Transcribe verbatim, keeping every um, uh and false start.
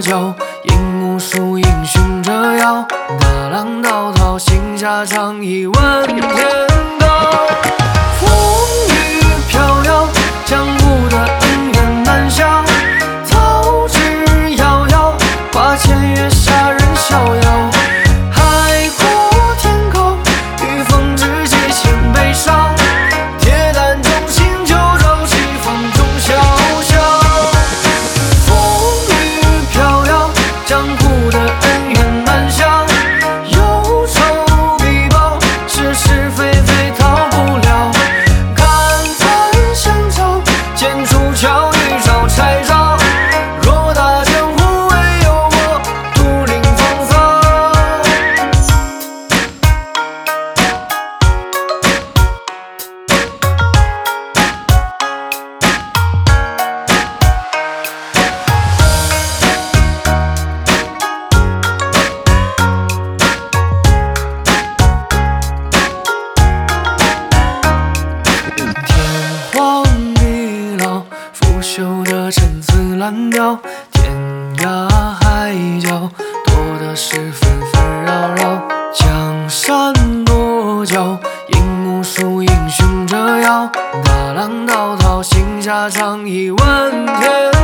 酒，引无数英雄折腰，大浪滔滔，行侠仗义问天高。风雨飘摇，江湖的恩怨难消，桃之夭夭，花前月下人逍遥。海阔天空，与风知己千杯少，铁胆忠心九州，西风中潇潇。风雨飘摇，江湖的恩怨难消，忧愁必报，是是非非逃不了。看残相照，剑出鞘，一招拆招，偌大江湖，唯有我独领风骚。天荒地老，腐朽的陈词滥调，天涯海角，多的是纷纷扰扰。江山多娇，引无数英雄折腰，大浪滔滔，行侠仗义问天